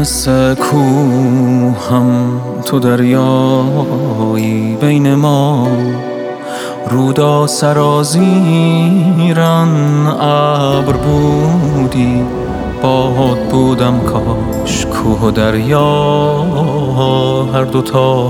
مثل کوهم تو دریایی بین ما، رودا سرازیران ابر بودی، باد بودم کاش کوه و دریا هر دوتا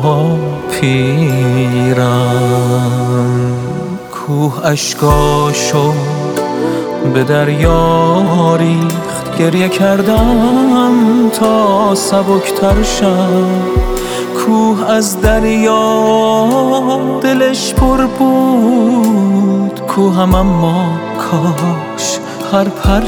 پیرن. کوه اشکاشو به دریا ریخت، گریه کردم تا سبکتر شد. کوه از دریا دلش پر بود، کوهم اما کاش هر پر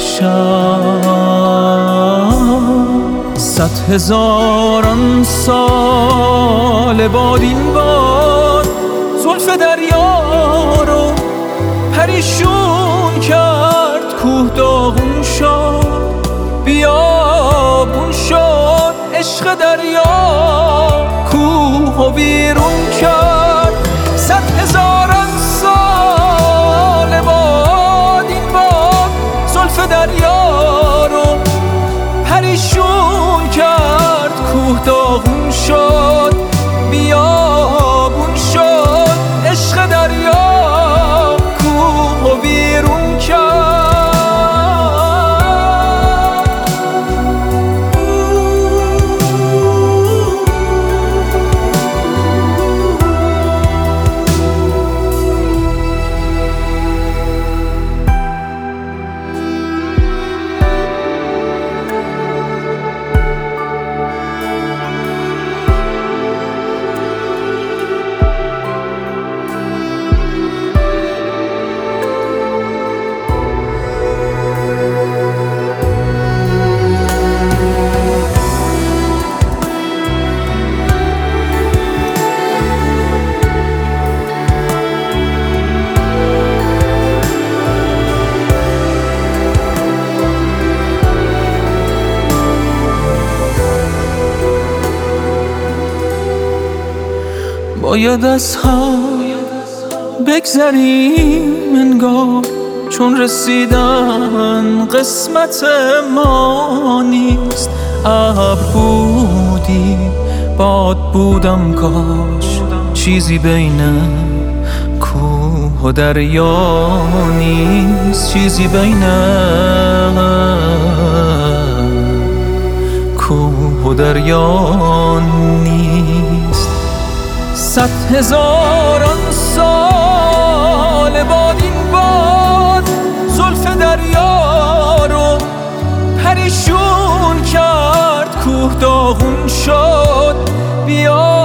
شد. 100,000 سال باد این باد زلف دریا رو پریشون کرد. کوه داغون شد، بیابون شد، عشق دریا کوه و بیرون کرد. 100,000 سال باد این باد زلف دریا رو پریشون کرد. کوه داغون شد، بیابون شد، عشق دریا کوه و بیرون کرد. باید از هم بگذریم انگار، چون رسیدن قسمت ما نیست. ابر بودی، باد بودم کاش چیزی بین کوه و دریا نیست. چیزی بین کوه و دریا نیست. 100,000 سال باد این باد زلف دریا رو پریشون کرد. کوه داغون شد، بیا